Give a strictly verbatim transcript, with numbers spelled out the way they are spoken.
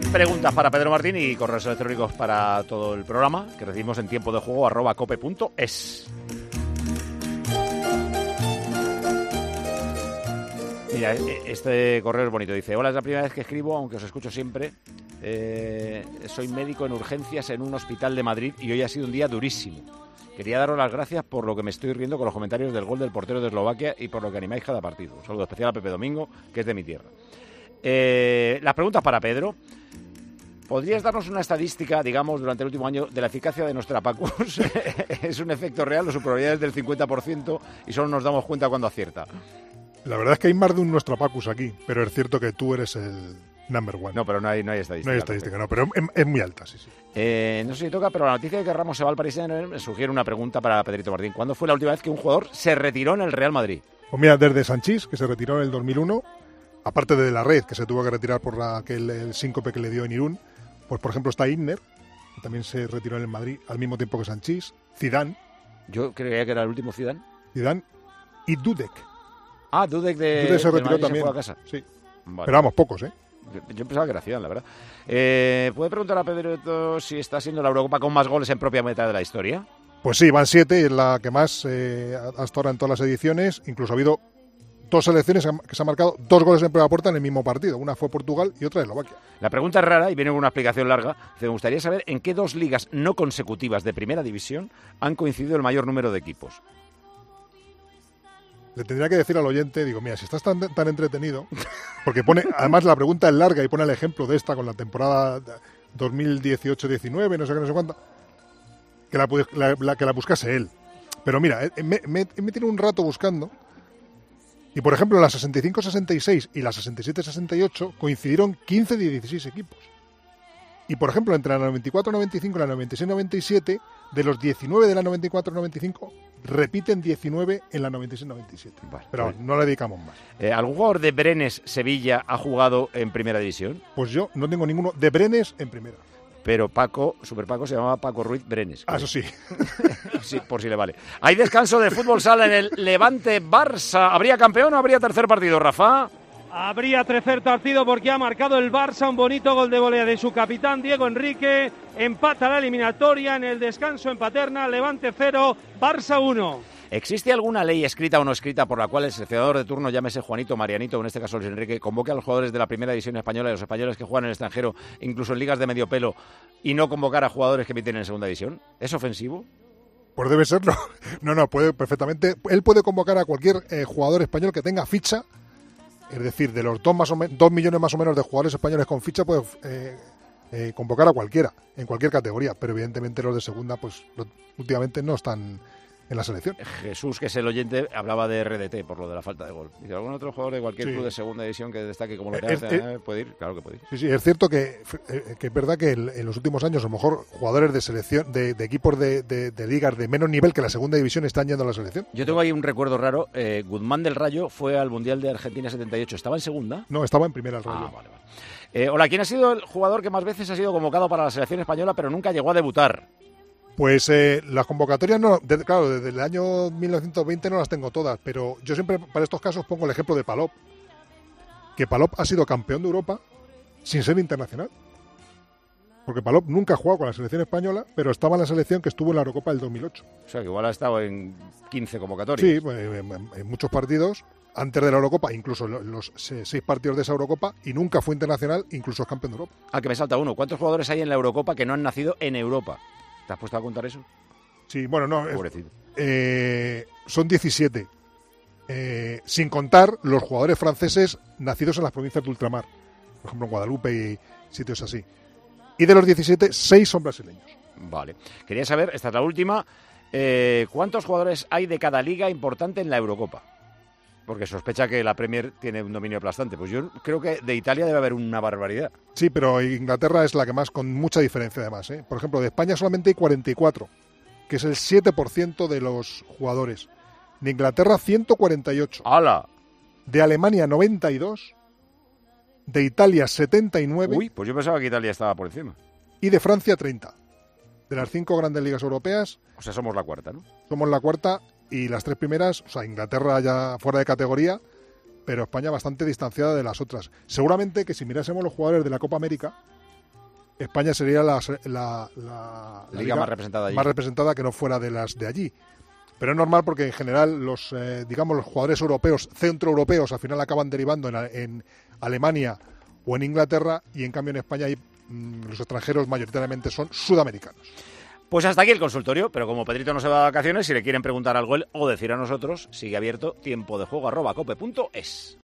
Preguntas para Pedro Martín y correos electrónicos para todo el programa que recibimos en tiempo de juego arroba cope punto es. Mira, este correo es bonito. Dice: hola, es la primera vez que escribo, aunque os escucho siempre. Eh, soy médico en urgencias en un hospital de Madrid y hoy ha sido un día durísimo. Quería daros las gracias por lo que me estoy riendo con los comentarios del gol del portero de Eslovaquia y por lo que animáis cada partido. Un saludo especial a Pepe Domingo, que es de mi tierra. Eh, las preguntas para Pedro. ¿Podrías darnos una estadística, digamos, durante el último año de la eficacia de nuestra Pacus? ¿Es un efecto real o su probabilidad es del cincuenta por ciento y solo nos damos cuenta cuando acierta? La verdad es que hay más de un Nostrapacus aquí, pero es cierto que tú eres el number one. No, pero no hay, no hay estadística. No hay estadística, no, pero es, es muy alta, sí, sí. Eh, no sé si toca, pero la noticia de que Ramos se va al Paris Saint-Germain me sugiere una pregunta para Pedrito Martín. ¿Cuándo fue la última vez que un jugador se retiró en el Real Madrid? Pues mira, desde Sanchís, que se retiró en el dos mil uno, aparte de la Red, que se tuvo que retirar por la, aquel, el síncope que le dio en Irún, pues por ejemplo está Ibner, que también se retiró en el Madrid al mismo tiempo que Sanchís, Zidane. Yo creía que era el último Zidane. Zidane y Dudek. Ah, Dudek de Dudek se retiró Madrid también. Se fue a casa. Sí. Vale. Pero vamos, pocos, ¿eh? Yo, yo pensaba que era Zidane, la verdad. Eh, ¿Puede preguntar a Pedro si está siendo la Eurocopa con más goles en propia meta de la historia? Pues sí, van siete, es la que más eh, hasta ahora en todas las ediciones. Incluso ha habido dos selecciones que se han marcado dos goles en propia puerta en el mismo partido. Una fue Portugal y otra Eslovaquia. La pregunta es rara y viene con una explicación larga. Me gustaría saber en qué dos ligas no consecutivas de primera división han coincidido el mayor número de equipos. Le tendría que decir al oyente, digo, mira, si estás tan, tan entretenido, porque pone, además la pregunta es larga y pone el ejemplo de esta con la temporada dos mil dieciocho diecinueve, no sé qué, no sé cuánto, que la, la, la, que la buscase él. Pero mira, me, me, me tiene un rato buscando. Y, por ejemplo, en la sesenta y cinco sesenta y seis y la sesenta y siete sesenta y ocho coincidieron quince de dieciséis equipos. Y, por ejemplo, entre la noventa y cuatro noventa y cinco y la noventa y seis noventa y siete, de los diecinueve de la noventa y cuatro noventa y cinco, repiten diecinueve en la noventa y seis noventa y siete. Vale, pero pues, no le dedicamos más. Eh, ¿Algún jugador de Brenes Sevilla ha jugado en primera división? Pues yo no tengo ninguno de Brenes en primera. Pero Paco, Super Paco, se llamaba Paco Ruiz Brenes. Ah, eso sí. Sí, por si le vale. Hay descanso de fútbol sala en el Levante-Barça. ¿Habría campeón o habría tercer partido, Rafa? Habría tercer partido porque ha marcado el Barça un bonito gol de volea de su capitán Diego Enrique. Empata la eliminatoria en el descanso en Paterna. Levante cero, Barça uno. ¿Existe alguna ley escrita o no escrita por la cual el seleccionador de turno, llámese Juanito, Marianito o en este caso Luis Enrique, convoque a los jugadores de la primera división española y los españoles que juegan en el extranjero, incluso en ligas de medio pelo, y no convocar a jugadores que emiten en segunda división? ¿Es ofensivo? Pues debe serlo. No, no, puede perfectamente. Él puede convocar a cualquier eh, jugador español que tenga ficha. Es decir, de los dos, más o me- dos millones más o menos de jugadores españoles con ficha, puede eh, eh, convocar a cualquiera, en cualquier categoría. Pero evidentemente los de segunda, pues lo, últimamente no están en la selección. Jesús, que es el oyente, hablaba de R D T por lo de la falta de gol. Dice, ¿algún otro jugador de cualquier Sí. club de segunda división que destaque como lo Eh, que eh, hace? ¿Puede ir? Claro que puede ir. Sí, sí, es cierto que, eh, que es verdad que el- en los últimos años a lo mejor jugadores de selección, de, de equipos de, de, de ligas de menos nivel que la segunda división están yendo a la selección. Yo tengo ahí un recuerdo raro. Eh, Guzmán del Rayo fue al Mundial de Argentina setenta y ocho. ¿Estaba en segunda? No, estaba en primera el Rayo. Ah, vale, vale. Eh, hola, ¿quién ha sido el jugador que más veces ha sido convocado para la selección española pero nunca llegó a debutar? Pues eh, las convocatorias, no, de- claro, desde el año mil novecientos veinte no las tengo todas, pero yo siempre para estos casos pongo el ejemplo de Palop, que Palop ha sido campeón de Europa sin ser internacional. Porque Palop nunca ha jugado con la selección española, pero estaba en la selección que estuvo en la Eurocopa del dos mil ocho. O sea, que igual ha estado en quince convocatorias. Sí, pues, en, en muchos partidos, antes de la Eurocopa, incluso en los seis partidos de esa Eurocopa, y nunca fue internacional, incluso es campeón de Europa. Ah, que me salta uno. ¿Cuántos jugadores hay en la Eurocopa que no han nacido en Europa? ¿Te has puesto a contar eso? Sí, bueno, no, es- Pobrecito. eh, son diecisiete, eh, sin contar los jugadores franceses nacidos en las provincias de ultramar, por ejemplo en Guadalupe y sitios así. Y de los diecisiete, seis son brasileños. Vale. Quería saber, esta es la última, eh, ¿cuántos jugadores hay de cada liga importante en la Eurocopa? Porque sospecha que la Premier tiene un dominio aplastante. Pues yo creo que de Italia debe haber una barbaridad. Sí, pero Inglaterra es la que más, con mucha diferencia además, ¿eh? Por ejemplo, de España solamente hay cuarenta y cuatro, que es el siete por ciento de los jugadores. De Inglaterra, ciento cuarenta y ocho. ¡Hala! De Alemania, noventa y dos. De Italia, setenta y nueve. Uy, pues yo pensaba que Italia estaba por encima. Y de Francia, treinta. De las cinco grandes ligas europeas, O sea, somos la cuarta, ¿no? somos la cuarta y las tres primeras, o sea, Inglaterra ya fuera de categoría, pero España bastante distanciada de las otras. Seguramente que si mirásemos los jugadores de la Copa América, España sería la, la, la, la liga, liga más representada allí. más representada que no fuera de las de allí. Pero es normal porque en general los eh, digamos los jugadores europeos, centroeuropeos, al final acaban derivando en, en Alemania o en Inglaterra, y en cambio en España hay, mmm, los extranjeros mayoritariamente son sudamericanos. Pues hasta aquí el consultorio, pero como Pedrito no se va de vacaciones, si le quieren preguntar algo él o decir a nosotros, sigue abierto tiempo de juego arroba cope punto es.